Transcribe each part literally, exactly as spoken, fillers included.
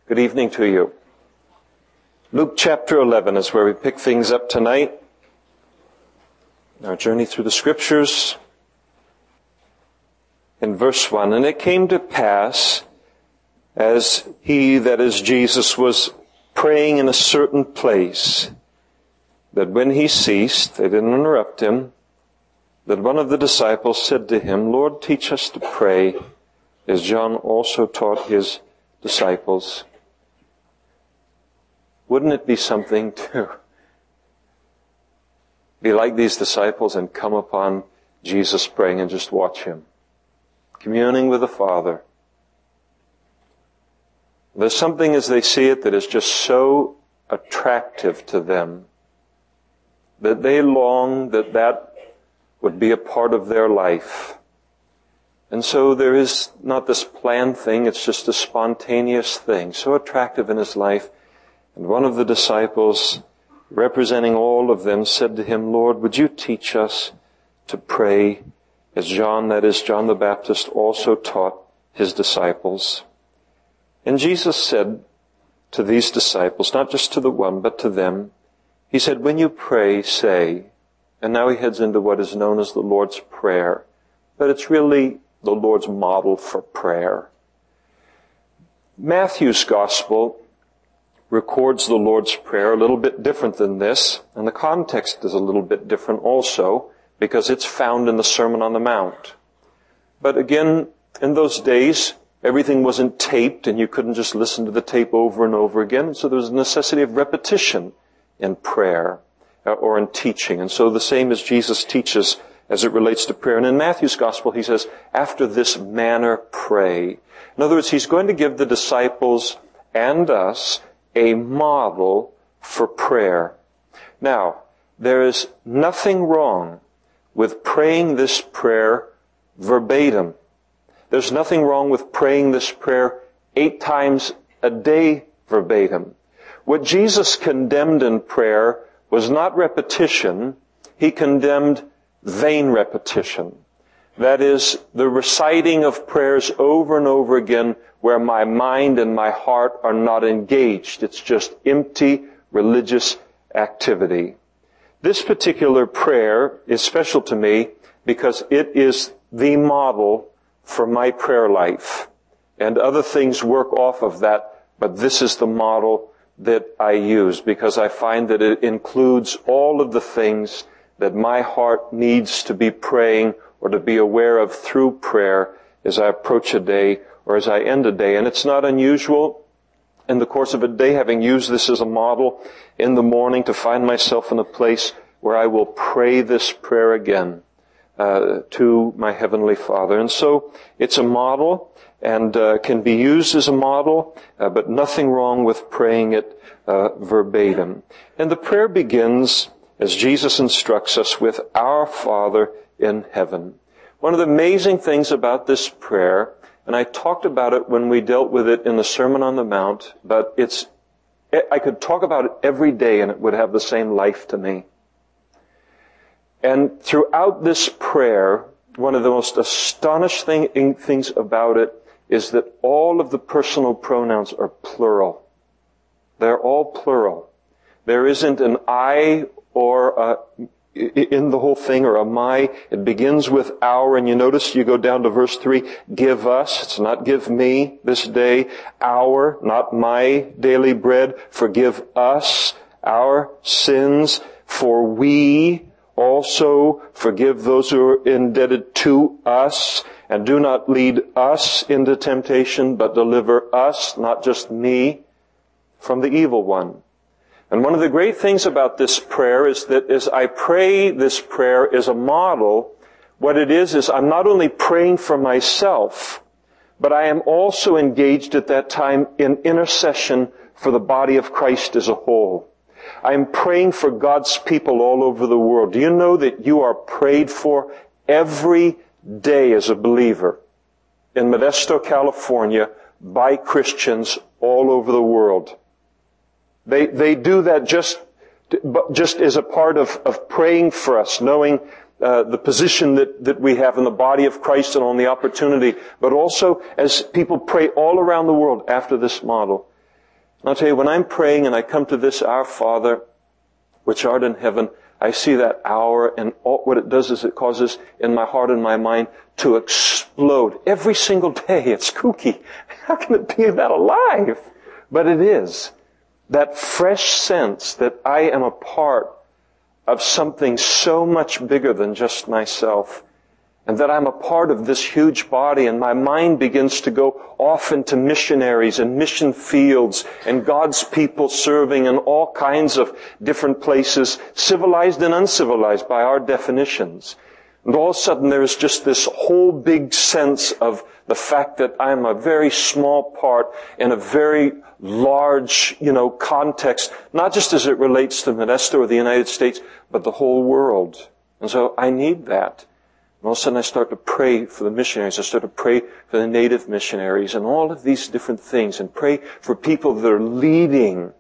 Good evening to you. Luke chapter eleven is where we pick things up tonight. Our journey through the Scriptures. In verse one, and it came to pass, as he, that is Jesus, was praying in a certain place, that when he ceased, they didn't interrupt him, that one of the disciples said to him, Lord, teach us to pray, as John also taught his disciples. Wouldn't it be something to be like these disciples and come upon Jesus praying and just watch him, communing with the Father? There's something as they see it that is just so attractive to them that they long that that would be a part of their life. And so there is not this planned thing, it's just a spontaneous thing, so attractive in his life. And one of the disciples, representing all of them, said to him, Lord, would you teach us to pray as John, that is John the Baptist, also taught his disciples? And Jesus said to these disciples, not just to the one, but to them, he said, when you pray, say, and now he heads into what is known as the Lord's Prayer, but it's really the Lord's model for prayer. Matthew's Gospel records the Lord's Prayer a little bit different than this, and the context is a little bit different also, because it's found in the Sermon on the Mount. But again, in those days, everything wasn't taped, and you couldn't just listen to the tape over and over again, so there was a necessity of repetition in prayer or in teaching. And so the same as Jesus teaches as it relates to prayer. And in Matthew's Gospel, he says, after this manner pray. In other words, he's going to give the disciples and us a model for prayer. Now, there is nothing wrong with praying this prayer verbatim. There's nothing wrong with praying this prayer eight times a day verbatim. What Jesus condemned in prayer was not repetition. He condemned vain repetition. That is, the reciting of prayers over and over again where my mind and my heart are not engaged. It's just empty religious activity. This particular prayer is special to me because it is the model for my prayer life. And other things work off of that, but this is the model that I use because I find that it includes all of the things that my heart needs to be praying or to be aware of through prayer as I approach a day or as I end a day. And it's not unusual in the course of a day, having used this as a model in the morning, to find myself in a place where I will pray this prayer again uh, to my Heavenly Father. And so it's a model and uh, can be used as a model, uh, but nothing wrong with praying it uh, verbatim. And the prayer begins, as Jesus instructs us, with Our Father in heaven. One of the amazing things about this prayer, and I talked about it when we dealt with it in the Sermon on the Mount, but it's, I could talk about it every day and it would have the same life to me. And throughout this prayer, one of the most astonishing things about it is that all of the personal pronouns are plural. They're all plural. There isn't an I or a in the whole thing, or a my. It begins with our, and you notice you go down to verse three, give us. It's not give me this day. Our, not my daily bread. Forgive us our sins, for we also forgive those who are indebted to us. And do not lead us into temptation, but deliver us, not just me, from the evil one. And one of the great things about this prayer is that as I pray this prayer as a model, what it is is I'm not only praying for myself, but I am also engaged at that time in intercession for the body of Christ as a whole. I am praying for God's people all over the world. Do you know that you are prayed for every day as a believer in Modesto, California, by Christians all over the world? They they do that just just as a part of, of praying for us, knowing uh, the position that, that we have in the body of Christ and on the opportunity, but also as people pray all around the world after this model. I'll tell you, when I'm praying and I come to this, Our Father, which art in heaven, I see that hour, and all, what it does is it causes in my heart and my mind to explode. Every single day, it's kooky. How can it be that alive? But it is. That fresh sense that I am a part of something so much bigger than just myself, and that I'm a part of this huge body, and my mind begins to go off into missionaries and mission fields and God's people serving in all kinds of different places, civilized and uncivilized by our definitions. And all of a sudden there is just this whole big sense of the fact that I'm a very small part in a very large, you know, context, not just as it relates to Modesto or the United States, but the whole world. And so I need that. And all of a sudden I start to pray for the missionaries. I start to pray for the native missionaries and all of these different things, and pray for people that are leading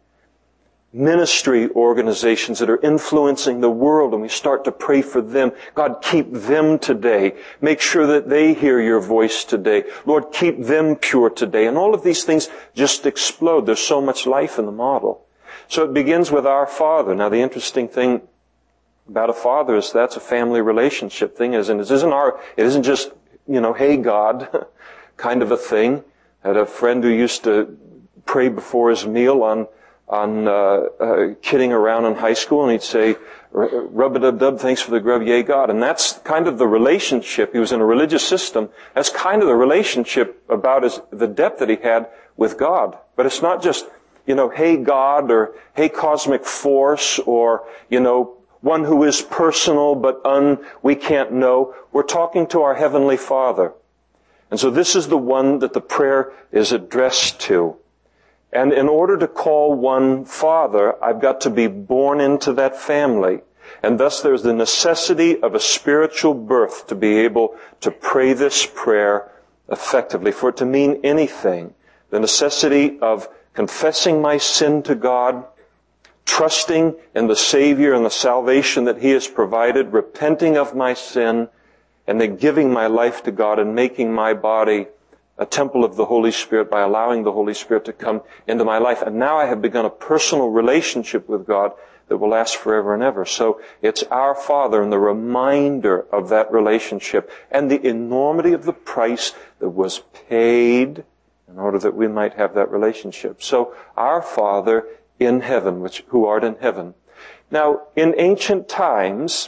ministry organizations that are influencing the world, and we start to pray for them. God, keep them today. Make sure that they hear your voice today. Lord, keep them pure today. And all of these things just explode. There's so much life in the model. So it begins with Our Father. Now the interesting thing about a father is that's a family relationship thing, isn't it? It isn't our, it isn't just, you know, hey God, kind of a thing. I had a friend who used to pray before his meal on on uh, uh kidding around in high school, and he'd say, rub-a-dub-dub, thanks for the grub, yay God. And that's kind of the relationship. He was in a religious system. That's kind of the relationship about his, the depth that he had with God. But it's not just, you know, hey God, or hey cosmic force, or, you know, one who is personal but un, we can't know. We're talking to our Heavenly Father. And so this is the one that the prayer is addressed to. And in order to call one Father, I've got to be born into that family. And thus there's the necessity of a spiritual birth to be able to pray this prayer effectively. For it to mean anything, the necessity of confessing my sin to God, trusting in the Savior and the salvation that He has provided, repenting of my sin, and then giving my life to God and making my body a temple of the Holy Spirit by allowing the Holy Spirit to come into my life. And now I have begun a personal relationship with God that will last forever and ever. So it's Our Father and the reminder of that relationship and the enormity of the price that was paid in order that we might have that relationship. So Our Father in heaven, which who art in heaven. Now, in ancient times,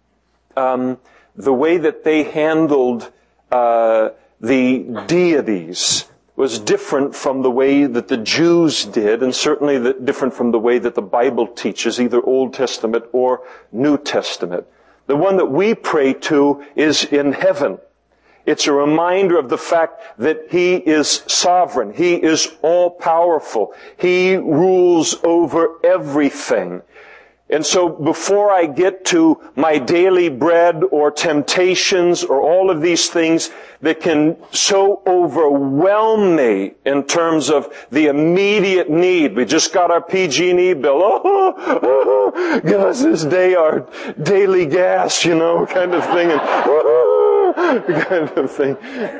um, the way that they handled uh, the deities was different from the way that the Jews did, and certainly the, different from the way that the Bible teaches, either Old Testament or New Testament. The one that we pray to is in heaven. It's a reminder of the fact that He is sovereign. He is all-powerful. He rules over everything. And so before I get to my daily bread or temptations or all of these things that can so overwhelm me in terms of the immediate need. We just got our P G and E bill. Oh, oh, give us this day our daily gas, you know, kind of thing. And, oh, kind of thing.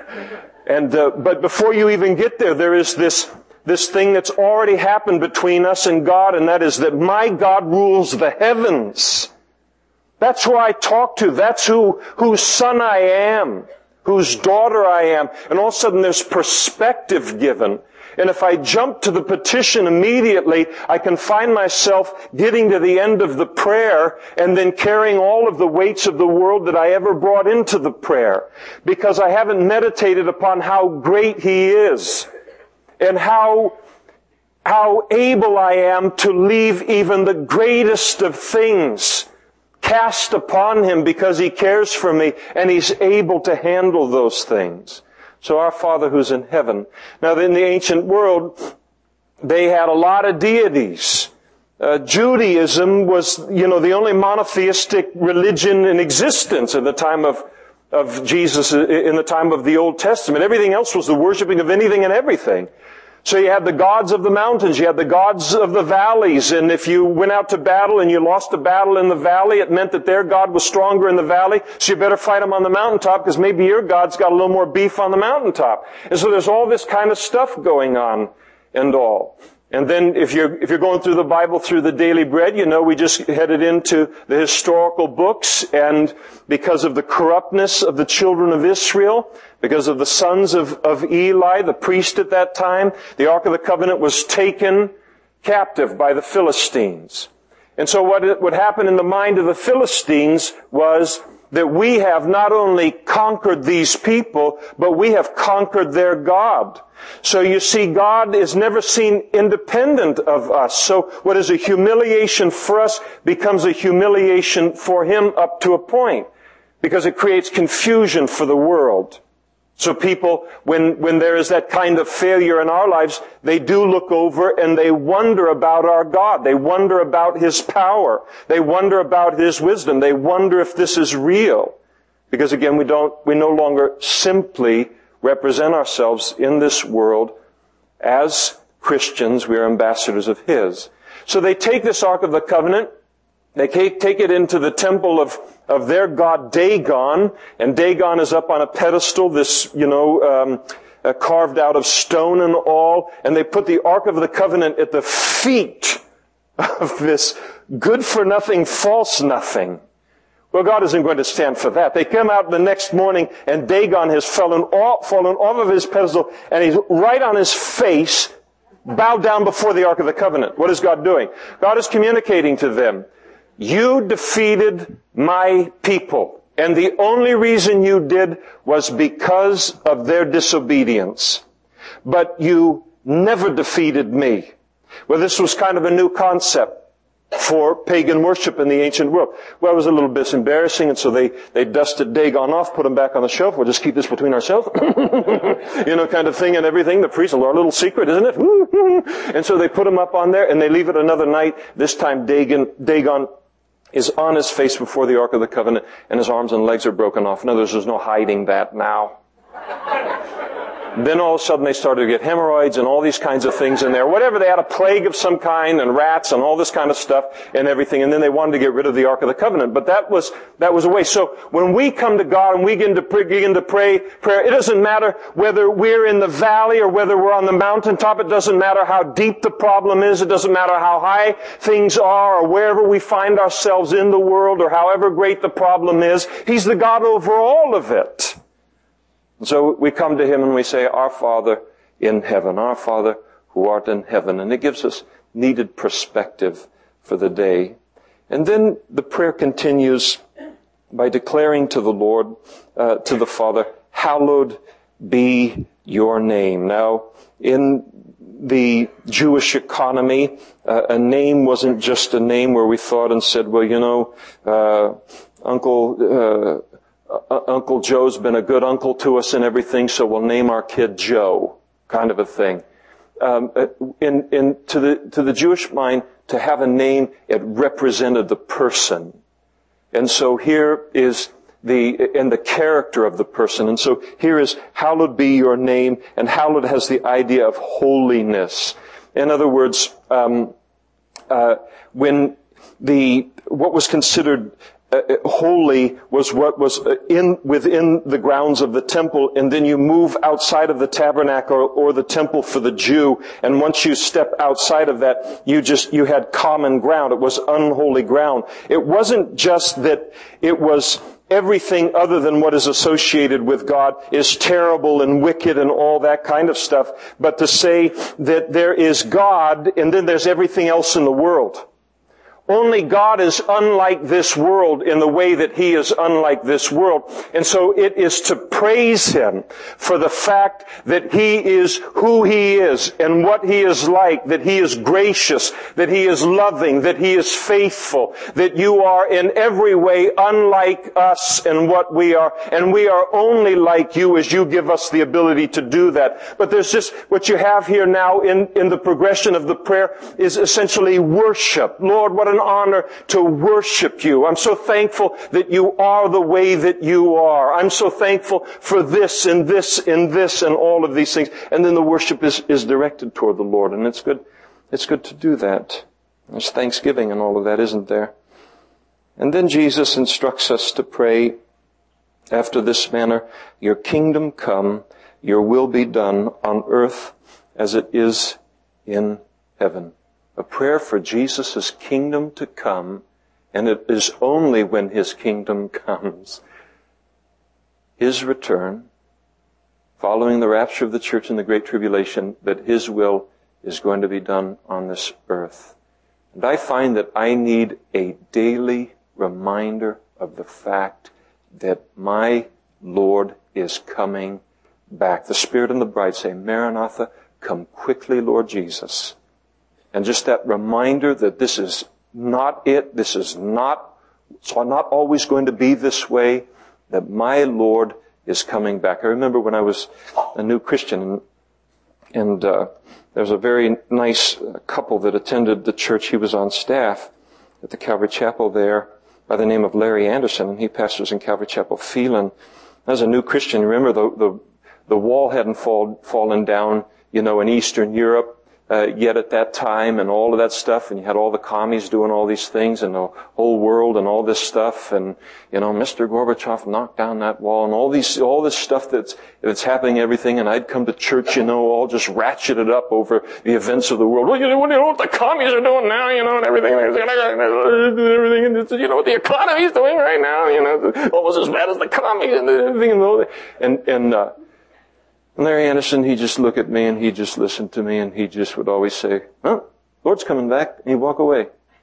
And, uh, but before you even get there, there is this This thing that's already happened between us and God, and that is that my God rules the heavens. That's who I talk to. That's who, whose son I am, whose daughter I am. And all of a sudden there's perspective given. And if I jump to the petition immediately, I can find myself getting to the end of the prayer and then carrying all of the weights of the world that I ever brought into the prayer. Because I haven't meditated upon how great He is. And how, how able I am to leave even the greatest of things cast upon Him because He cares for me and He's able to handle those things. So Our Father who's in heaven. Now in the ancient world, they had a lot of deities. Uh, Judaism was, you know, the only monotheistic religion in existence at the time of of Jesus, in the time of the Old Testament. Everything else was the worshiping of anything and everything. So you had the gods of the mountains, you had the gods of the valleys, and if you went out to battle and you lost a battle in the valley, it meant that their God was stronger in the valley, so you better fight him on the mountaintop, because maybe your God's got a little more beef on the mountaintop. And so there's all this kind of stuff going on and all. And then if you're, if you're going through the Bible through the Daily Bread, you know, we just headed into the historical books, and because of the corruptness of the children of Israel, because of the sons of, of Eli, the priest at that time, the Ark of the Covenant was taken captive by the Philistines. And so what would happen in the mind of the Philistines was that we have not only conquered these people, but we have conquered their God. So you see, God is never seen independent of us. So what is a humiliation for us becomes a humiliation for Him up to a point, because it creates confusion for the world. So people, when, when there is that kind of failure in our lives, they do look over and they wonder about our God. They wonder about His power. They wonder about His wisdom. They wonder if this is real. Because again, we don't, we no longer simply represent ourselves in this world as Christians. We are ambassadors of His. So they take this Ark of the Covenant. They take it into the temple of, of their god Dagon, and Dagon is up on a pedestal, this, you know, um, uh, carved out of stone and all, and they put the Ark of the Covenant at the feet of this good-for-nothing, false-nothing. Well, God isn't going to stand for that. They come out the next morning, and Dagon has fallen off, fallen off of his pedestal, and he's right on his face, bowed down before the Ark of the Covenant. What is God doing? God is communicating to them. You defeated my people, and the only reason you did was because of their disobedience. But you never defeated me. Well, this was kind of a new concept for pagan worship in the ancient world. Well, it was a little bit embarrassing, and so they, they dusted Dagon off, put him back on the shelf. We'll just keep this between ourselves. You know, kind of thing and everything. The priest, our little secret, isn't it? And so they put him up on there, and they leave it another night. This time Dagon, Dagon is on his face before the Ark of the Covenant, and his arms and legs are broken off. In other words, there's no hiding that now. Then all of a sudden they started to get hemorrhoids and all these kinds of things in there. Whatever, they had a plague of some kind and rats and all this kind of stuff and everything. And then they wanted to get rid of the Ark of the Covenant. But that was, that was a way. So when we come to God and we begin to pray, begin to pray, prayer, it doesn't matter whether we're in the valley or whether we're on the mountaintop. It doesn't matter how deep the problem is. It doesn't matter how high things are or wherever we find ourselves in the world or however great the problem is. He's the God over all of it. So we come to Him and we say, Our Father in heaven, our Father who art in heaven. And it gives us needed perspective for the day. And then the prayer continues by declaring to the Lord, uh, to the Father, hallowed be your name. Now, in the Jewish economy, uh, a name wasn't just a name where we thought and said, well, you know, uh, Uncle, uh, Uh, Uncle Joe's been a good uncle to us and everything, so we'll name our kid Joe, kind of a thing. Um, in, in, to the, to the Jewish mind, to have a name, it represented the person. And so here is the, and the character of the person. And so here is, hallowed be your name, and hallowed has the idea of holiness. In other words, um, uh, when the, what was considered Uh, holy was what was in within the grounds of the temple, and then you move outside of the tabernacle or, or the temple for the Jew, and once you step outside of that, you just you had common ground. It was unholy ground. It wasn't just that it was everything other than what is associated with God is terrible and wicked and all that kind of stuff, but to say that there is God and then there's everything else in the world. Only God is unlike this world in the way that He is unlike this world. And so it is to praise Him for the fact that He is who He is and what He is like, that He is gracious, that He is loving, that He is faithful, that you are in every way unlike us and what we are. And we are only like you as you give us the ability to do that. But there's just, what you have here now in, in the progression of the prayer is essentially worship. Lord, what an honor to worship you. I'm so thankful that you are the way that you are. I'm so thankful for this and this and this and all of these things. And then the worship is, is directed toward the Lord. And it's good, it's good to do that. There's thanksgiving and all of that, isn't there? And then Jesus instructs us to pray after this manner, your kingdom come, your will be done on earth as it is in heaven. A prayer for Jesus' kingdom to come, and it is only when His kingdom comes, His return, following the rapture of the church in the Great Tribulation, that His will is going to be done on this earth. And I find that I need a daily reminder of the fact that my Lord is coming back. The Spirit and the bride say, Maranatha, come quickly, Lord Jesus. And just that reminder that this is not it, this is not, it's not always going to be this way, that my Lord is coming back. I remember when I was a new Christian, and, and uh, there was a very nice couple that attended the church. He was on staff at the Calvary Chapel there by the name of Larry Anderson, and he pastors in Calvary Chapel, Phelan. As a new Christian, remember the the, the wall hadn't fall, fallen down, you know, in Eastern Europe uh, yet at that time, and all of that stuff, and you had all the commies doing all these things, and the whole world, and all this stuff, and you know, Mister Gorbachev knocked down that wall, and all these, all this stuff that's that's happening, everything. And I'd come to church, you know, all just ratcheted up over the events of the world. Well, you know, what, you know what the commies are doing now, you know, and everything, and everything, and you know what the economy's doing right now, you know, almost as bad as the commies and everything, and and and. Uh, And Larry Anderson, he'd just look at me and he'd just listen to me and he just would always say, "Oh, Lord's coming back," and he'd walk away.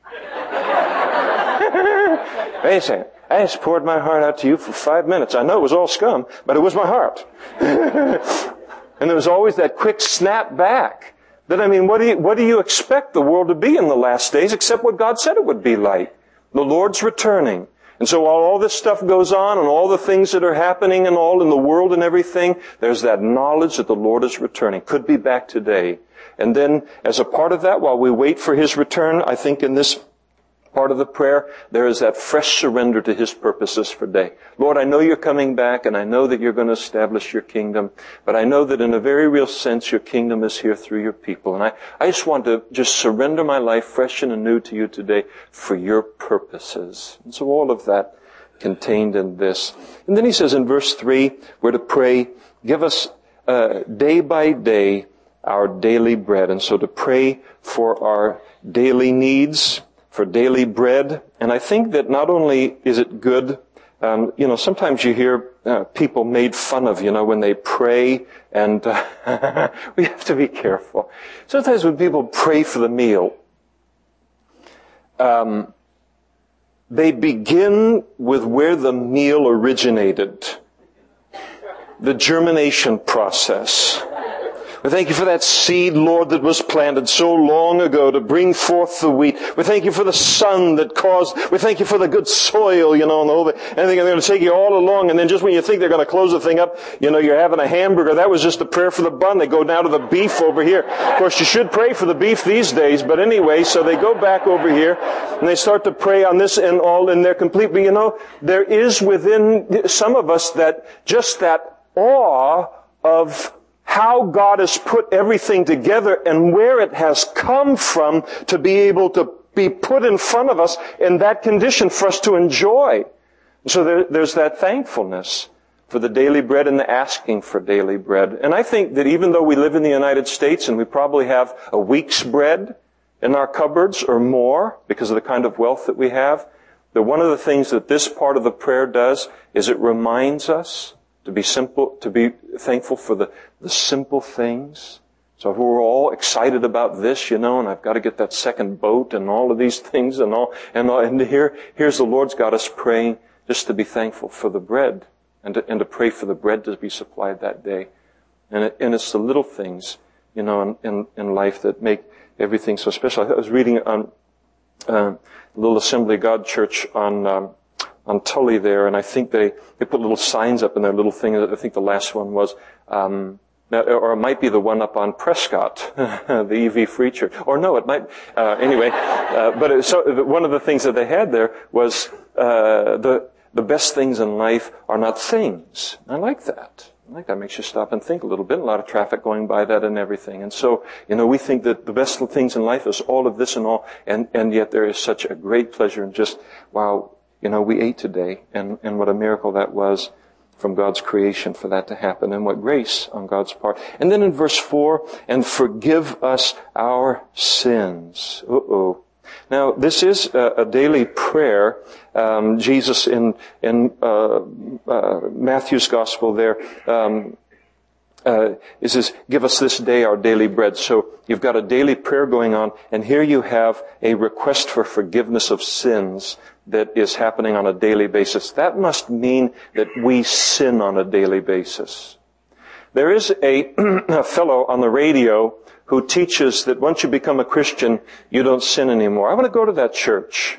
Wait a second. I just poured my heart out to you for five minutes. I know it was all scum, but it was my heart. And there was always that quick snap back. That, I mean, what do you, what do you expect the world to be in the last days except what God said it would be like? The Lord's returning. And so while all this stuff goes on and all the things that are happening and all in the world and everything, there's that knowledge that the Lord is returning. Could be back today. And then as a part of that, while we wait for His return, I think in this part of the prayer, there is that fresh surrender to His purposes for day. Lord, I know you're coming back, and I know that you're going to establish your kingdom, but I know that in a very real sense, your kingdom is here through your people. And I, I just want to just surrender my life fresh and anew to you today for your purposes. And so all of that contained in this. And then he says in verse three, we're to pray, give us uh, day by day our daily bread. And so to pray for our daily needs, for daily bread. And I think that not only is it good, um, you know, sometimes you hear uh, people made fun of, you know, when they pray, and uh, we have to be careful. Sometimes when people pray for the meal, um, they begin with where the meal originated, the germination process. We thank you for that seed, Lord, that was planted so long ago to bring forth the wheat. We thank you for the sun that caused, we thank you for the good soil, you know, and the whole thing. And they're going to take you all along, and then just when you think they're going to close the thing up, you know, you're having a hamburger. That was just a prayer for the bun. They go down to the beef over here. Of course, you should pray for the beef these days, but anyway, so they go back over here, and they start to pray on this and all, and they're complete. But you know, there is within some of us that, just that awe of how God has put everything together and where it has come from to be able to be put in front of us in that condition for us to enjoy. So there, there's that thankfulness for the daily bread and the asking for daily bread. And I think that even though we live in the United States and we probably have a week's bread in our cupboards or more because of the kind of wealth that we have, that one of the things that this part of the prayer does is it reminds us to be simple, to be thankful for the, the simple things. So if we're all excited about this, you know, and I've got to get that second boat and all of these things and all, and all, and here, here's the Lord's got us praying just to be thankful for the bread and to, and to pray for the bread to be supplied that day. And it, and it's the little things, you know, in, in, in life that make everything so special. I was reading on, uh, Little Assembly of God Church on, um, on Tully there, and I think they, they put little signs up in their little thing. I think the last one was, um, or it might be the one up on Prescott, the E V Free Church. Or no, it might, uh, anyway, uh, but it, so one of the things that they had there was, uh, the, the best things in life are not things. I like that. I like that. Makes you stop and think a little bit. A lot of traffic going by that and everything. And so, you know, we think that the best things in life is all of this and all, and, and yet there is such a great pleasure in just, wow, you know, we ate today, and, and what a miracle that was. from God's creation for that to happen, and what grace on God's part. And then in verse four, and forgive us our sins. Uh-oh. Now, this is a, a daily prayer. Um, Jesus in in uh, uh, Matthew's Gospel there, um, uh, it says, "Give us this day our daily bread." So you've got a daily prayer going on, and here you have a request for forgiveness of sins that is happening on a daily basis. That must mean that we sin on a daily basis. There is a, a fellow on the radio who teaches that once you become a Christian, you don't sin anymore. I want to go to that church.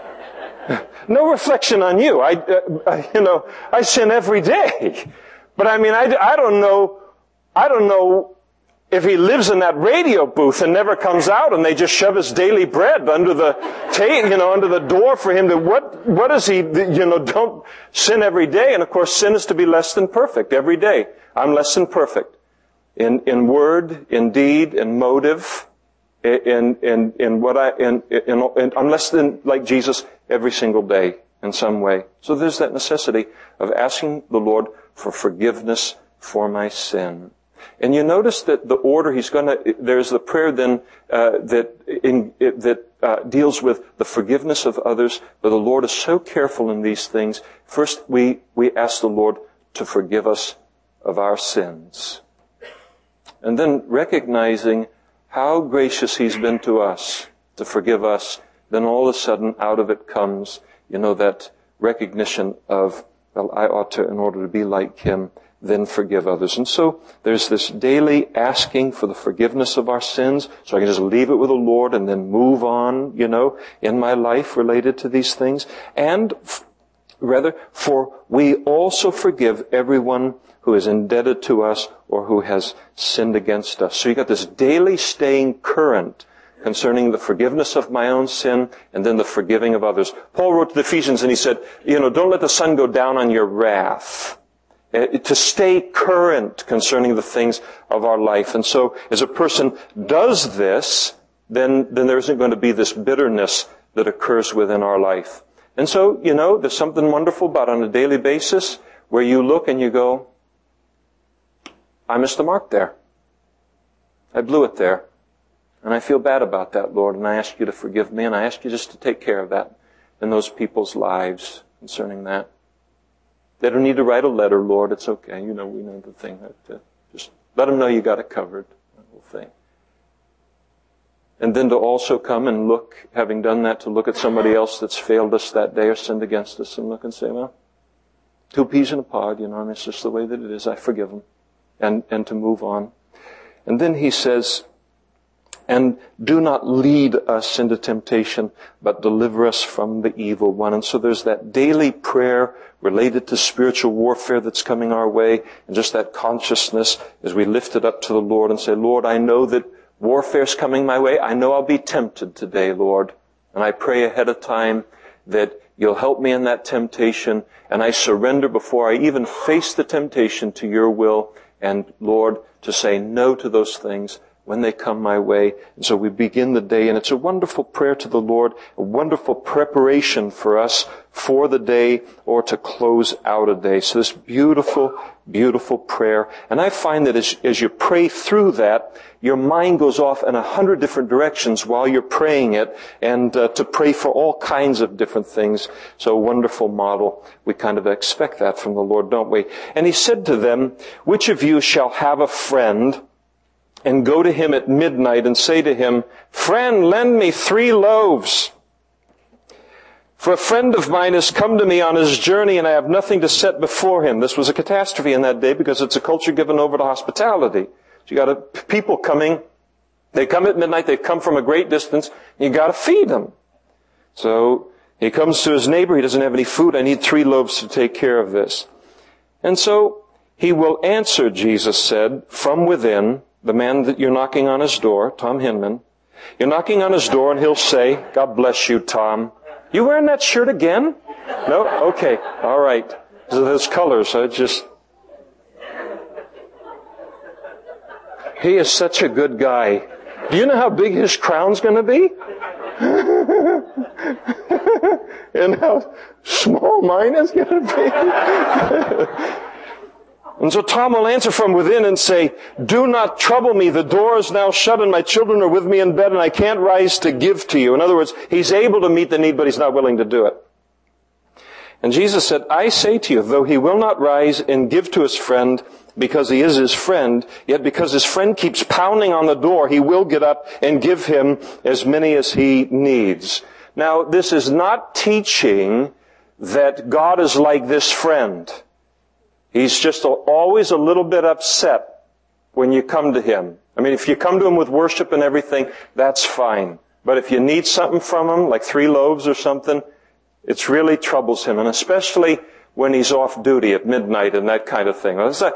No reflection on you. I, uh, I, you know, I sin every day. But I mean, I, I don't know, I don't know if he lives in that radio booth and never comes out and they just shove his daily bread under the, ta- you know, under the door for him to, what, what is he, you know, don't sin every day. And of course, sin is to be less than perfect every day. I'm less than perfect. In, in word, in deed, in motive, in, in, in what I, in, in, in, I'm less than like Jesus every single day in some way. So there's that necessity of asking the Lord for forgiveness for my sin. And you notice that the order he's going to, there's the prayer then, uh, that, in, it, that, uh, deals with the forgiveness of others, but the Lord is so careful in these things. First, we, we ask the Lord to forgive us of our sins. And then recognizing how gracious he's been to us to forgive us, then all of a sudden out of it comes, you know, that recognition of, well, I ought to, in order to be like him, then forgive others. And so there's this daily asking for the forgiveness of our sins, so I can just leave it with the Lord and then move on, you know, in my life related to these things. And f- rather, for we also forgive everyone who is indebted to us or who has sinned against us. So you got this daily staying current concerning the forgiveness of my own sin and then the forgiving of others. Paul wrote to the Ephesians and he said, you know, don't let the sun go down on your wrath. Uh, to stay current concerning the things of our life. And so as a person does this, then, then there isn't going to be this bitterness that occurs within our life. And so, you know, there's something wonderful about on a daily basis where you look and you go, I missed the mark there. I blew it there. And I feel bad about that, Lord, and I ask you to forgive me, and I ask you just to take care of that in those people's lives concerning that. They don't need to write a letter, Lord. It's okay. You know, we know the thing. That, uh, just let them know you got it covered. The whole thing. And then to also come and look, having done that, to look at somebody else that's failed us that day or sinned against us and look and say, well, two peas in a pod, you know, and it's just the way that it is. I forgive them. And, and to move on. And then he says, and do not lead us into temptation, but deliver us from the evil one. And so there's that daily prayer related to spiritual warfare that's coming our way, and just that consciousness as we lift it up to the Lord and say, Lord, I know that warfare's coming my way. I know I'll be tempted today, Lord. And I pray ahead of time that you'll help me in that temptation, and I surrender before I even face the temptation to your will, and Lord, to say no to those things when they come my way. And so we begin the day, and it's a wonderful prayer to the Lord, a wonderful preparation for us for the day or to close out a day. So this beautiful, beautiful prayer. And I find that as, as you pray through that, your mind goes off in a hundred different directions while you're praying it, and uh, to pray for all kinds of different things. So a wonderful model. We kind of expect that from the Lord, don't we? And he said to them, which of you shall have a friend and go to him at midnight and say to him, friend, lend me three loaves. For a friend of mine has come to me on his journey and I have nothing to set before him. This was a catastrophe in that day because it's a culture given over to hospitality. So you got a, people coming, they come at midnight, they've come from a great distance, you got to feed them. So he comes to his neighbor, he doesn't have any food, I need three loaves to take care of this. And so he will answer, Jesus said, from within, the man that you're knocking on his door, Tom Hinman, you're knocking on his door and he'll say, God bless you, Tom. You wearing that shirt again? No? Okay. All right. So those colors, I just... He is such a good guy. Do you know how big his crown's going to be? And how small mine is going to be. And so Tom will answer from within and say, do not trouble me. The door is now shut and my children are with me in bed and I can't rise to give to you. In other words, he's able to meet the need, but he's not willing to do it. And Jesus said, I say to you, though he will not rise and give to his friend because he is his friend, yet because his friend keeps pounding on the door, he will get up and give him as many as he needs. Now, this is not teaching that God is like this friend. He's just always a little bit upset when you come to him. I mean, if you come to him with worship and everything, that's fine. But if you need something from him, like three loaves or something, it really troubles him. And especially when he's off duty at midnight and that kind of thing.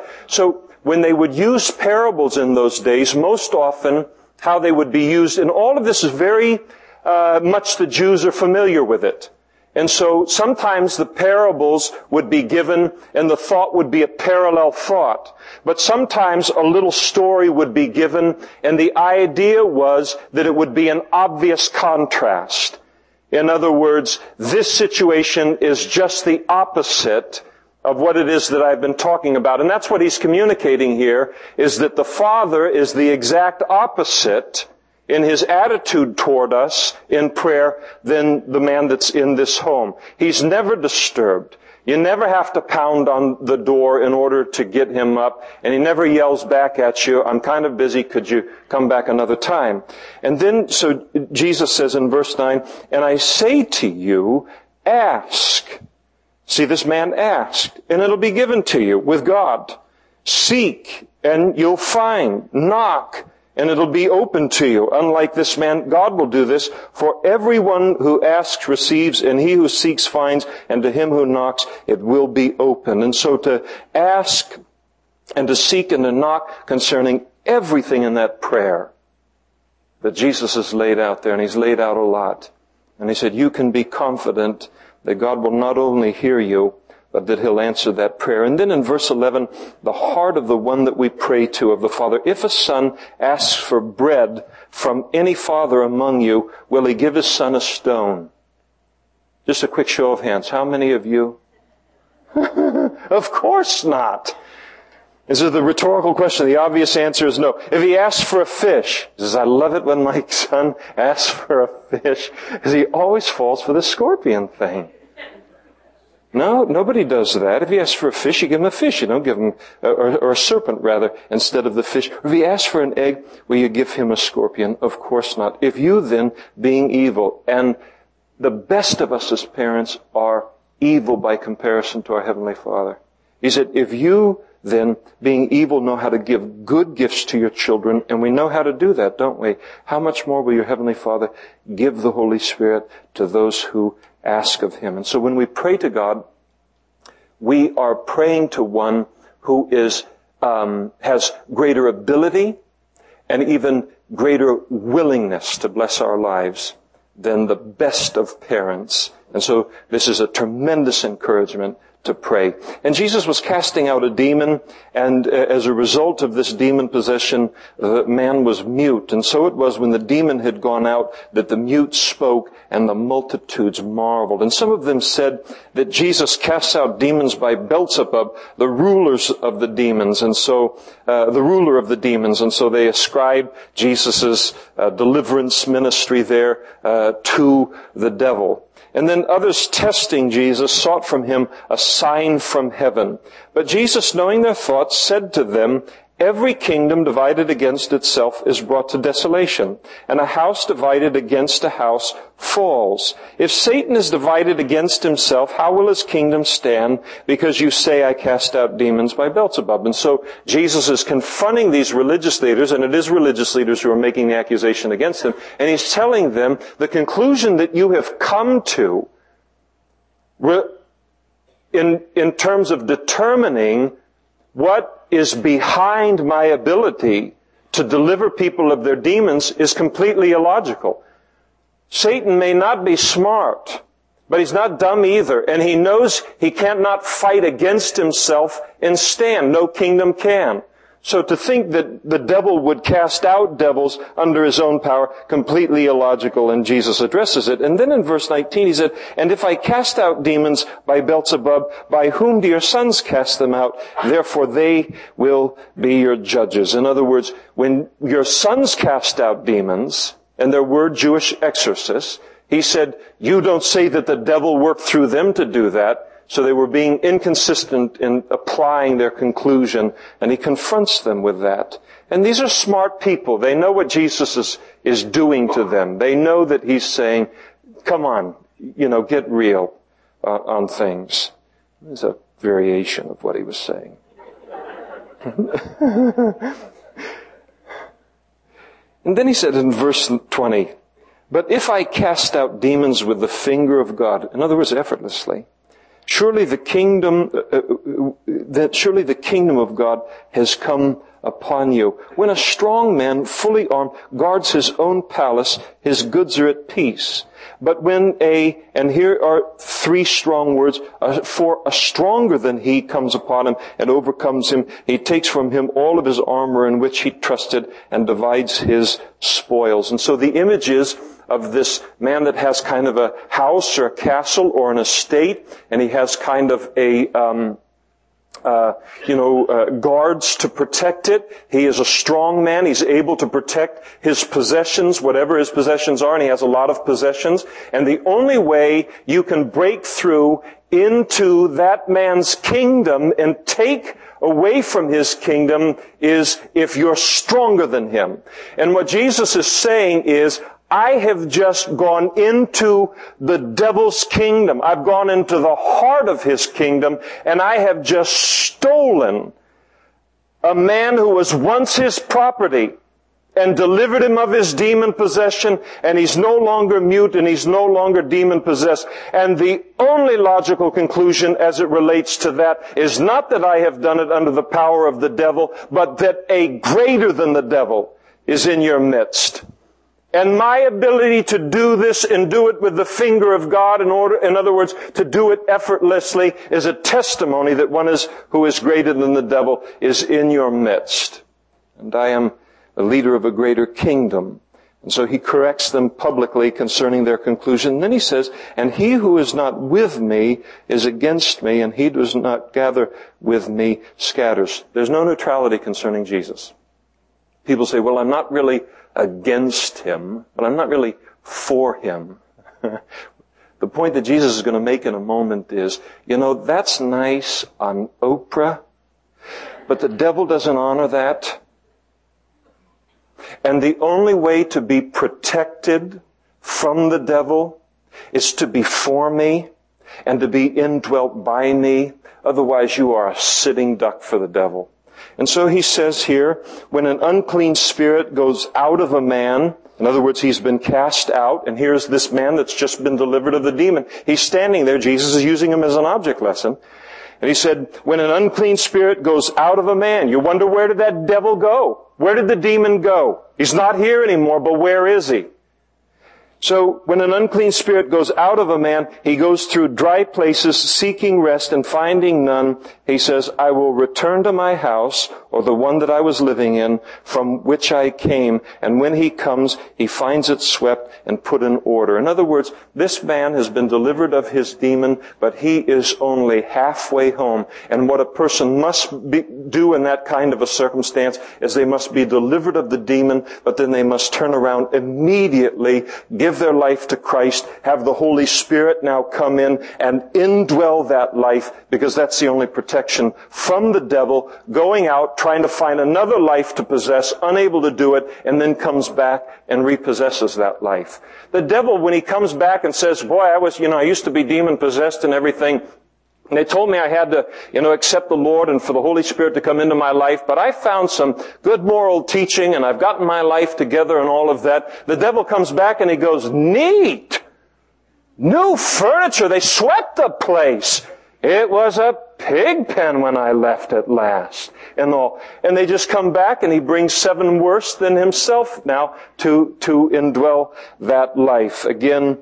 So when they would use parables in those days, most often how they would be used, and all of this is very uh, much the Jews are familiar with it. And so sometimes the parables would be given and the thought would be a parallel thought. But sometimes a little story would be given and the idea was that it would be an obvious contrast. In other words, this situation is just the opposite of what it is that I've been talking about. And that's what he's communicating here, is that the Father is the exact opposite in his attitude toward us in prayer than the man that's in this home. He's never disturbed. You never have to pound on the door in order to get him up, and he never yells back at you, I'm kind of busy, could you come back another time? And then, so Jesus says in verse nine, and I say to you, ask. See, this man asked, and it'll be given to you with God. Seek, and you'll find. Knock, and it'll be open to you. Unlike this man, God will do this. For everyone who asks receives, and he who seeks finds, and to him who knocks it will be open. And so to ask and to seek and to knock concerning everything in that prayer that Jesus has laid out there, and he's laid out a lot. And he said, you can be confident that God will not only hear you, but that he'll answer that prayer. And then in verse eleven, the heart of the one that we pray to, of the Father. If a son asks for bread from any father among you, will he give his son a stone? Just a quick show of hands. How many of you? Of course not. This is the rhetorical question. The obvious answer is no. If he asks for a fish, he says, I love it when my son asks for a fish, because he always falls for the scorpion thing. No, nobody does that. If he asks for a fish, you give him a fish. You don't give him, or, or a serpent rather, instead of the fish. If he asks for an egg, will you give him a scorpion? Of course not. If you then, being evil, and the best of us as parents are evil by comparison to our Heavenly Father. He said, if you then, being evil, know how to give good gifts to your children, and we know how to do that, don't we? How much more will your Heavenly Father give the Holy Spirit to those who ask of him? And so when we pray to God, we are praying to one who is um, has greater ability and even greater willingness to bless our lives than the best of parents. And so this is a tremendous encouragement to pray. And Jesus was casting out a demon, and uh, as a result of this demon possession, the man was mute. And so it was when the demon had gone out that the mute spoke, and the multitudes marveled. And some of them said that Jesus casts out demons by Beelzebub, the rulers of the demons, and so uh, the ruler of the demons. And so they ascribed Jesus' uh, deliverance ministry there uh, to the devil. And then others, testing Jesus, sought from him a sign from heaven. But Jesus, knowing their thoughts, said to them, every kingdom divided against itself is brought to desolation, and a house divided against a house falls. If Satan is divided against himself, how will his kingdom stand? Because you say, I cast out demons by Beelzebub. And so Jesus is confronting these religious leaders, and it is religious leaders who are making the accusation against him, and he's telling them the conclusion that you have come to in, in terms of determining what is behind my ability to deliver people of their demons is completely illogical. Satan may not be smart, but he's not dumb either, and he knows he cannot fight against himself and stand. No kingdom can. So to think that the devil would cast out devils under his own power, completely illogical, and Jesus addresses it. And then in verse nineteen he said, and if I cast out demons by Beelzebub, by whom do your sons cast them out? Therefore they will be your judges. In other words, when your sons cast out demons, and there were Jewish exorcists, he said, you don't say that the devil worked through them to do that. So they were being inconsistent in applying their conclusion, and he confronts them with that. And these are smart people. They know what Jesus is, is doing to them. They know that he's saying, come on, you know, get real uh, on things. There's a variation of what he was saying. And then he said in verse twenty, but if I cast out demons with the finger of God, in other words, effortlessly, Surely the kingdom, uh, that surely the kingdom of God has come upon you. When a strong man, fully armed, guards his own palace, his goods are at peace. But when a, and here are three strong words, uh, for a stronger than he comes upon him and overcomes him, he takes from him all of his armor in which he trusted and divides his spoils. And so the image is of this man that has kind of a house or a castle or an estate, and he has kind of a, um, uh, you know, uh, guards to protect it. He is a strong man. He's able to protect his possessions, whatever his possessions are, and he has a lot of possessions. And the only way you can break through into that man's kingdom and take away from his kingdom is if you're stronger than him. And what Jesus is saying is, I have just gone into the devil's kingdom. I've gone into the heart of his kingdom, and I have just stolen a man who was once his property and delivered him of his demon possession, and he's no longer mute and he's no longer demon possessed. And the only logical conclusion as it relates to that is not that I have done it under the power of the devil, but that a greater than the devil is in your midst. And my ability to do this and do it with the finger of God, in order, in other words, to do it effortlessly, is a testimony that one is, who is greater than the devil is in your midst. And I am the leader of a greater kingdom. And so he corrects them publicly concerning their conclusion. And then he says, and he who is not with me is against me, and he does not gather with me scatters. There's no neutrality concerning Jesus. People say, well, I'm not really against him, but I'm not really for him. The point that Jesus is going to make in a moment is, you know, that's nice on Oprah, but the devil doesn't honor that. And the only way to be protected from the devil is to be for me and to be indwelt by me. Otherwise, you are a sitting duck for the devil. And so he says here, when an unclean spirit goes out of a man, in other words, he's been cast out, and here's this man that's just been delivered of the demon. He's standing there. Jesus is using him as an object lesson. And he said, when an unclean spirit goes out of a man, you wonder, where did that devil go? Where did the demon go? He's not here anymore, but where is he? So when an unclean spirit goes out of a man, he goes through dry places seeking rest and finding none. He says, I will return to my house, or the one that I was living in, from which I came. And when he comes, he finds it swept and put in order. In other words, this man has been delivered of his demon, but he is only halfway home. And what a person must be, do in that kind of a circumstance is they must be delivered of the demon, but then they must turn around immediately, give their life to Christ, have the Holy Spirit now come in and indwell that life, because that's the only protection from the devil, going out, trying to find another life to possess, unable to do it, and then comes back and repossesses that life. The devil, when he comes back and says, boy, I was, you know, I used to be demon possessed and everything, and they told me I had to, you know, accept the Lord and for the Holy Spirit to come into my life, but I found some good moral teaching and I've gotten my life together and all of that. The devil comes back and he goes, neat! New furniture! They swept the place! It was a pig pen when I left at last. And all. And they just come back and he brings seven worse than himself now to, to indwell that life. Again,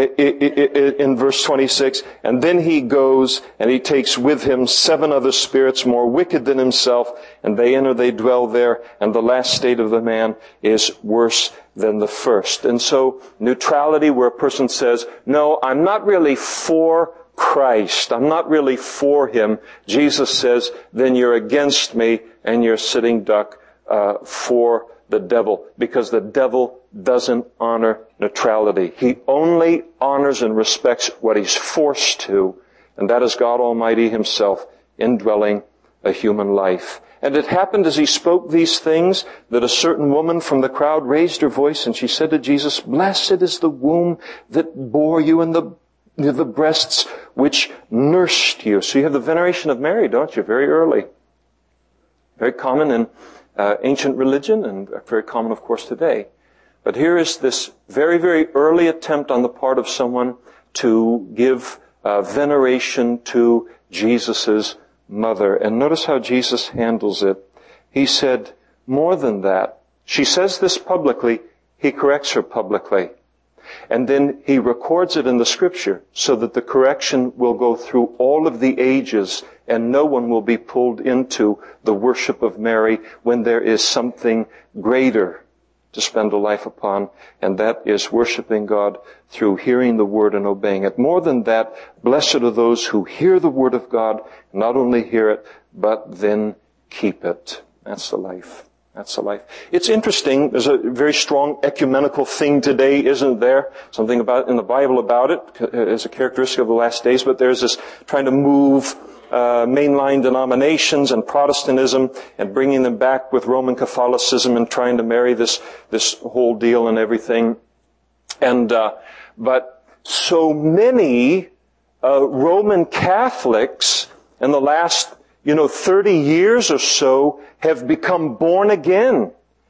in verse twenty-six, and then he goes and he takes with him seven other spirits more wicked than himself, and they enter, they dwell there, and the last state of the man is worse than the first. And so, neutrality where a person says, no, I'm not really for Christ. I'm not really for Him. Jesus says, then you're against me and you're sitting duck uh, for the devil. Because the devil doesn't honor neutrality. He only honors and respects what he's forced to. And that is God Almighty Himself indwelling a human life. And it happened as he spoke these things that a certain woman from the crowd raised her voice and she said to Jesus, blessed is the womb that bore you and the the breasts which nursed you. So you have the veneration of Mary, don't you? Very early. Very common in uh, ancient religion and very common, of course, today. But here is this very, very early attempt on the part of someone to give uh, veneration to Jesus' mother. And notice how Jesus handles it. He said, more than that. She says this publicly. He corrects her publicly. And then he records it in the Scripture so that the correction will go through all of the ages and no one will be pulled into the worship of Mary when there is something greater to spend a life upon, and that is worshiping God through hearing the Word and obeying it. More than that, blessed are those who hear the Word of God, not only hear it, but then keep it. That's the life. That's the life. It's interesting. There's a very strong ecumenical thing today, isn't there? Something about in the Bible about it as a characteristic of the last days. But there's this trying to move uh, mainline denominations and Protestantism and bringing them back with Roman Catholicism and trying to marry this this whole deal and everything. And uh, but so many uh, Roman Catholics in the last you know thirty years or so have become born again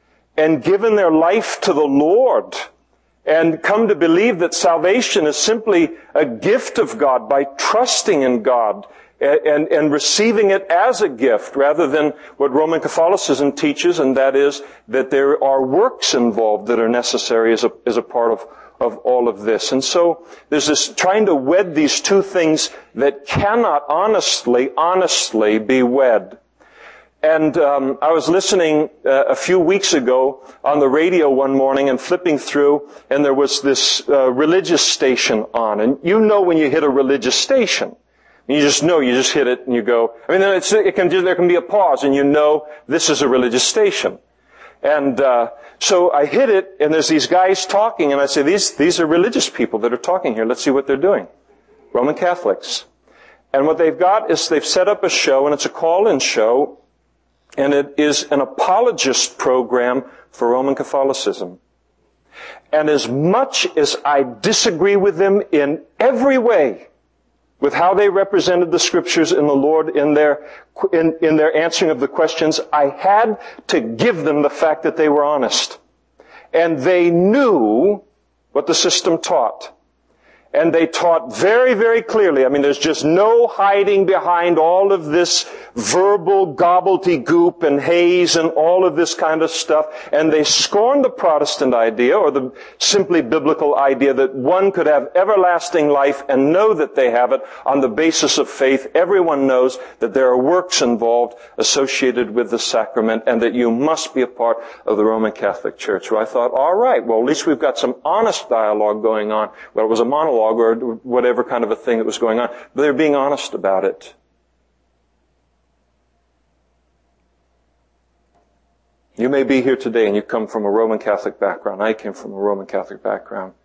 and given their life to the Lord and come to believe that salvation is simply a gift of God by trusting in God and, and, and receiving it as a gift rather than what Roman Catholicism teaches, and that is that there are works involved that are necessary as a, as a part of, of all of this. And so there's this trying to wed these two things that cannot honestly, honestly be wed. And um, I was listening uh, a few weeks ago on the radio one morning and flipping through, and there was this uh, religious station on. And you know when you hit a religious station. You just know, you just hit it and you go, I mean, it's, it can, there can be a pause and you know this is a religious station. And uh so I hit it and there's these guys talking and I say, these these are religious people that are talking here. Let's see what they're doing. Roman Catholics. And what they've got is they've set up a show, and it's a call-in show. And it is an apologist program for Roman Catholicism. And as much as I disagree with them in every way, with how they represented the Scriptures in the Lord in their, in, in their answering of the questions, I had to give them the fact that they were honest. And they knew what the system taught. And they taught very, very clearly. I mean, there's just no hiding behind all of this verbal gobbledygook and haze and all of this kind of stuff. And they scorned the Protestant idea, or the simply biblical idea, that one could have everlasting life and know that they have it on the basis of faith. Everyone knows that there are works involved associated with the sacrament and that you must be a part of the Roman Catholic Church. So I thought, all right, well, at least we've got some honest dialogue going on. Well, it was a monologue or whatever kind of a thing that was going on. But they're being honest about it. You may be here today and you come from a Roman Catholic background. I came from a Roman Catholic background.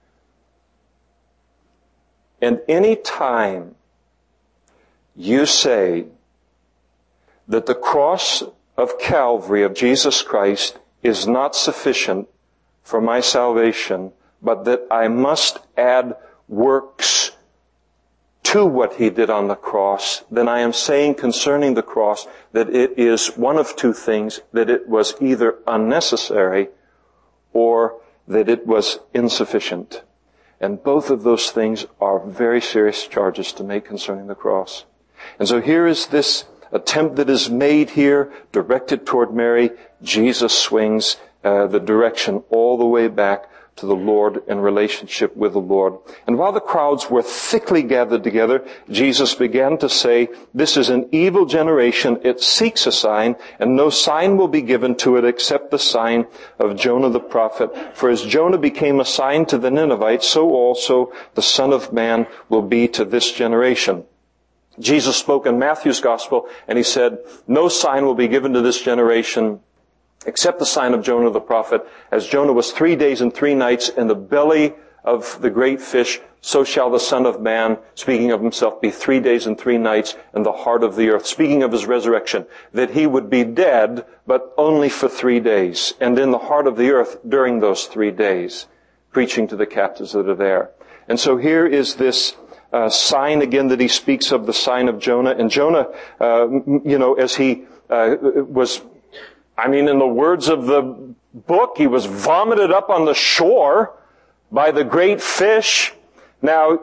And any time you say that the cross of Calvary of Jesus Christ is not sufficient for my salvation, but that I must add works to what He did on the cross, then I am saying concerning the cross that it is one of two things, that it was either unnecessary or that it was insufficient. And both of those things are very serious charges to make concerning the cross. And so here is this attempt that is made here, directed toward Mary. Jesus swings uh, the direction all the way back to the Lord in relationship with the Lord. And while the crowds were thickly gathered together, Jesus began to say, "This is an evil generation. It seeks a sign, and no sign will be given to it except the sign of Jonah the prophet. For as Jonah became a sign to the Ninevites, so also the Son of Man will be to this generation." Jesus spoke in Matthew's Gospel, and he said, "No sign will be given to this generation except the sign of Jonah the prophet. As Jonah was three days and three nights in the belly of the great fish, so shall the Son of Man," speaking of himself, "be three days and three nights in the heart of the earth," speaking of his resurrection, that he would be dead, but only for three days, and in the heart of the earth during those three days, preaching to the captives that are there. And so here is this uh, sign again that he speaks of, the sign of Jonah. And Jonah, uh, you know, as he uh, was... I mean, in the words of the book, he was vomited up on the shore by the great fish. Now,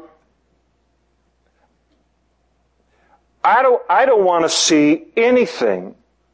I don't, I don't want to see anything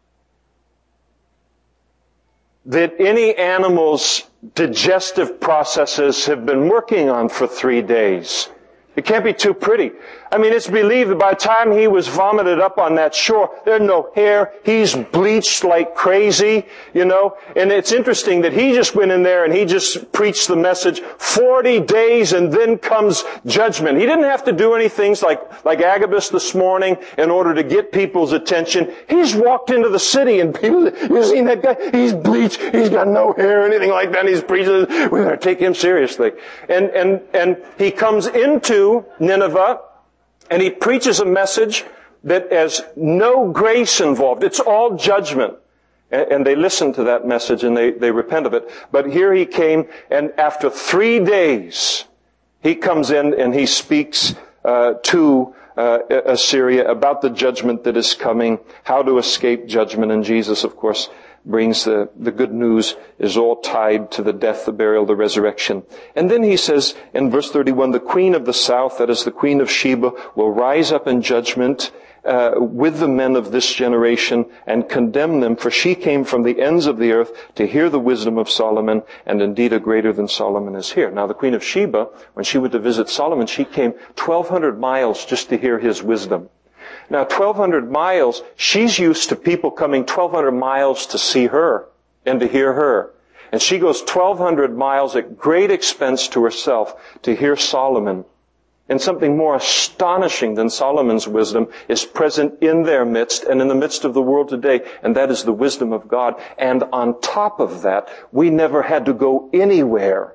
that any animal's digestive processes have been working on for three days. It can't be too pretty. I mean, it's believed that by the time he was vomited up on that shore, there's no hair. He's bleached like crazy, you know. And it's interesting that he just went in there and he just preached the message, forty days and then comes judgment. He didn't have to do anything like, like Agabus this morning in order to get people's attention. He just walked into the city and people, you seen that guy? He's bleached. He's got no hair or anything like that. And he's preaching. We better take him seriously. And, and, and he comes into Nineveh, and he preaches a message that has no grace involved. It's all judgment. And they listen to that message and they, they repent of it. But here he came, and after three days, he comes in and he speaks uh, to uh, Assyria about the judgment that is coming, how to escape judgment. And Jesus, of course, brings the, the good news is all tied to the death, the burial, the resurrection. And then he says in verse thirty-one, "The queen of the south, that is the queen of Sheba, will rise up in judgment uh, with the men of this generation and condemn them, for she came from the ends of the earth to hear the wisdom of Solomon, and indeed a greater than Solomon is here." Now the queen of Sheba, when she went to visit Solomon, she came twelve hundred miles just to hear his wisdom. Now, twelve hundred miles, she's used to people coming twelve hundred miles to see her and to hear her. And she goes twelve hundred miles at great expense to herself to hear Solomon. And something more astonishing than Solomon's wisdom is present in their midst and in the midst of the world today, and that is the wisdom of God. And on top of that, we never had to go anywhere.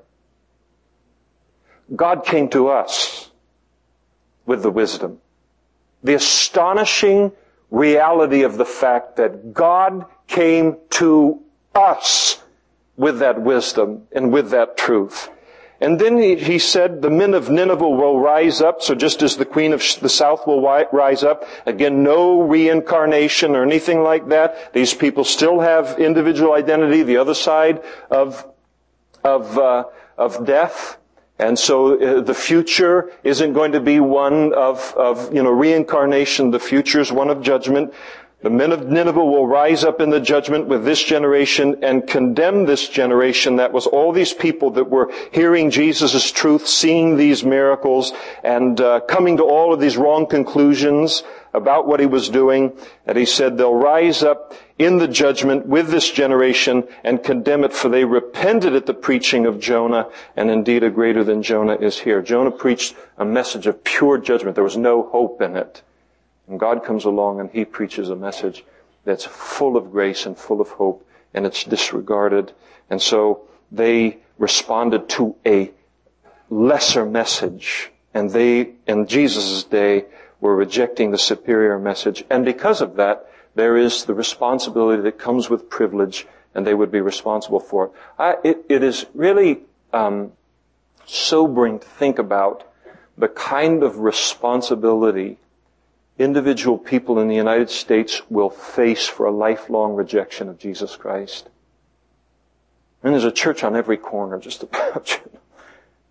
God came to us with the wisdom. The astonishing reality of the fact that God came to us with that wisdom and with that truth. And then he, he said, "The men of Nineveh will rise up." So just as the queen of the south will rise up, again, no reincarnation or anything like that. These people still have individual identity, the other side of, of, uh, of death. And so uh, the future isn't going to be one of, of, you know, reincarnation. The future is one of judgment. The men of Nineveh will rise up in the judgment with this generation and condemn this generation. That was all these people that were hearing Jesus' truth, seeing these miracles, and uh, coming to all of these wrong conclusions about what he was doing. And he said they'll rise up in the judgment with this generation and condemn it, for they repented at the preaching of Jonah, and indeed a greater than Jonah is here. Jonah preached a message of pure judgment. There was no hope in it. And God comes along and he preaches a message that's full of grace and full of hope, and it's disregarded. And so they responded to a lesser message, and they, in Jesus' day, were rejecting the superior message. And because of that, there is the responsibility that comes with privilege, and they would be responsible for it. I, it, it is really um, sobering to think about the kind of responsibility individual people in the United States will face for a lifelong rejection of Jesus Christ. And there's a church on every corner, just about.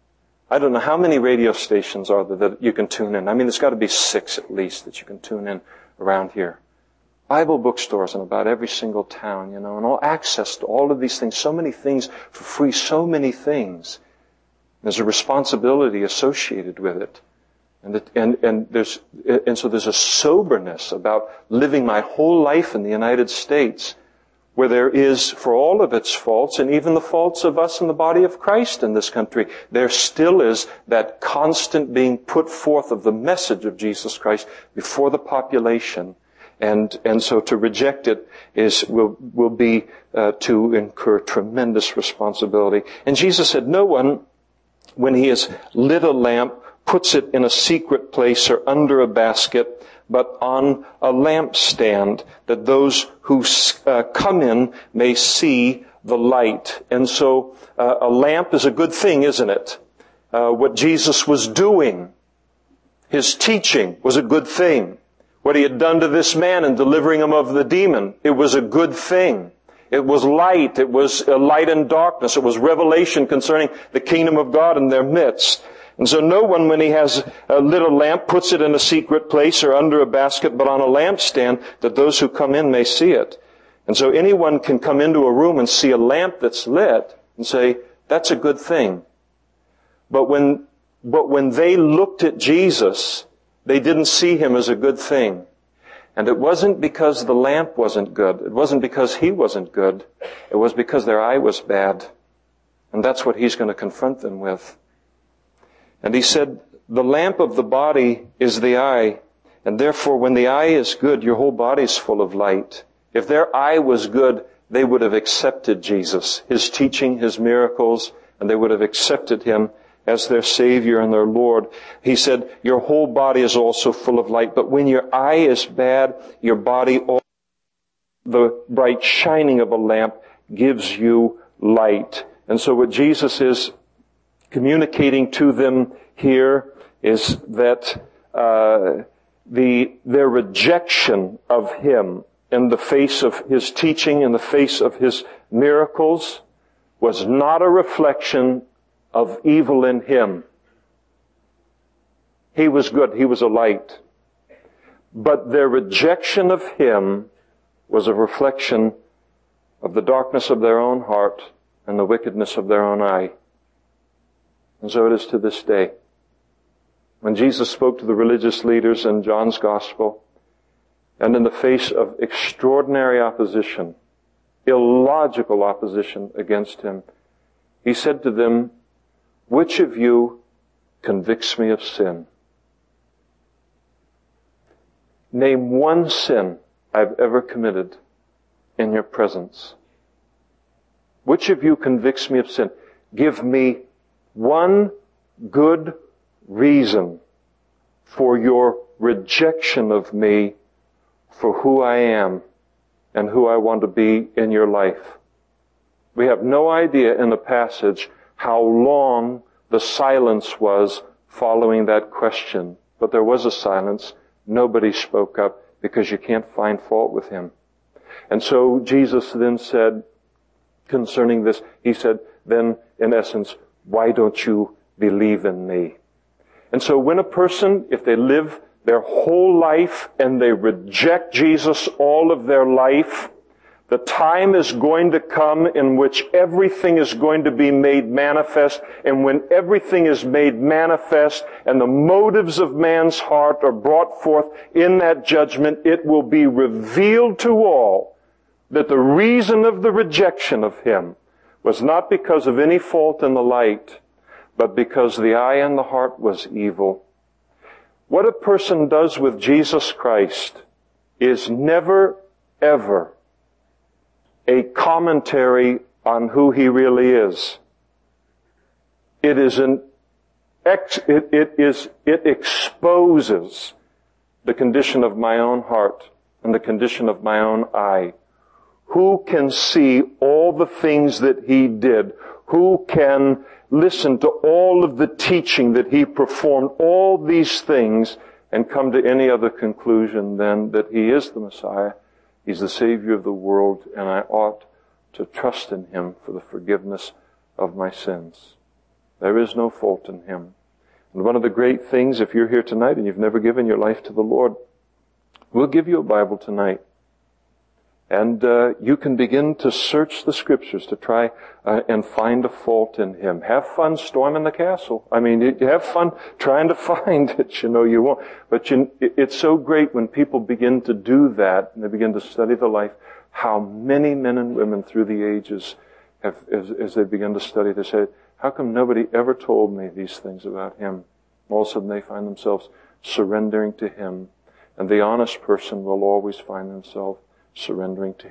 I don't know how many radio stations are there that you can tune in. I mean, there's got to be six at least that you can tune in around here. Bible bookstores in about every single town, you know, and all access to all of these things. So many things for free, so many things. There's a responsibility associated with it. And, the, and, and there's, and so there's a soberness about living my whole life in the United States, where there is, for all of its faults, and even the faults of us in the body of Christ in this country, there still is that constant being put forth of the message of Jesus Christ before the population. And, and so to reject it is, will, will be, uh, to incur tremendous responsibility. And Jesus said, no one, when he has lit a lamp, puts it in a secret place or under a basket, but on a lampstand, that those who uh, come in may see the light. And so uh, a lamp is a good thing, isn't it? Uh, what Jesus was doing, his teaching, was a good thing. What he had done to this man in delivering him of the demon, it was a good thing. It was light. It was a light in darkness. It was revelation concerning the kingdom of God in their midst. And so no one, when he has a little lamp, puts it in a secret place or under a basket, but on a lampstand, that those who come in may see it. And so anyone can come into a room and see a lamp that's lit and say, that's a good thing. But when, but when they looked at Jesus, they didn't see him as a good thing. And it wasn't because the lamp wasn't good. It wasn't because he wasn't good. It was because their eye was bad. And that's what he's going to confront them with. And he said, the lamp of the body is the eye, and therefore when the eye is good, your whole body is full of light. If their eye was good, they would have accepted Jesus, his teaching, his miracles, and they would have accepted him as their Savior and their Lord. He said, your whole body is also full of light, but when your eye is bad, your body, also, the bright shining of a lamp, gives you light. And so what Jesus is communicating to them here is that uh, the their rejection of him in the face of his teaching, in the face of his miracles, was not a reflection of evil in him. He was good. He was a light. But their rejection of him was a reflection of the darkness of their own heart and the wickedness of their own eye. And so it is to this day. When Jesus spoke to the religious leaders in John's Gospel, and in the face of extraordinary opposition, illogical opposition against him, he said to them, which of you convicts me of sin? Name one sin I've ever committed in your presence. Which of you convicts me of sin? Give me one good reason for your rejection of me for who I am and who I want to be in your life. We have no idea in the passage how long the silence was following that question. But there was a silence. Nobody spoke up because you can't find fault with him. And so Jesus then said, concerning this, he said, then in essence, why don't you believe in me? And so when a person, if they live their whole life and they reject Jesus all of their life, the time is going to come in which everything is going to be made manifest. And when everything is made manifest and the motives of man's heart are brought forth in that judgment, it will be revealed to all that the reason of the rejection of him was not because of any fault in the light, but because the eye and the heart was evil. What a person does with Jesus Christ is never, ever a commentary on who he really is. It is an ex, it, it is, it exposes the condition of my own heart and the condition of my own eye. Who can see all the things that he did? Who can listen to all of the teaching that he performed, all these things, and come to any other conclusion than that he is the Messiah, he's the Savior of the world, and I ought to trust in him for the forgiveness of my sins? There is no fault in Him. And one of the great things, if you're here tonight and you've never given your life to the Lord, we'll give you a Bible tonight. And uh, you can begin to search the Scriptures to try uh, and find a fault in Him. Have fun storming the castle. I mean, you have fun trying to find it, you know, you won't. But you, it's so great when people begin to do that, and they begin to study the life, how many men and women through the ages have, as, as they begin to study, they say, how come nobody ever told me these things about Him? All of a sudden they find themselves surrendering to Him. And the honest person will always find themselves surrendering to Him.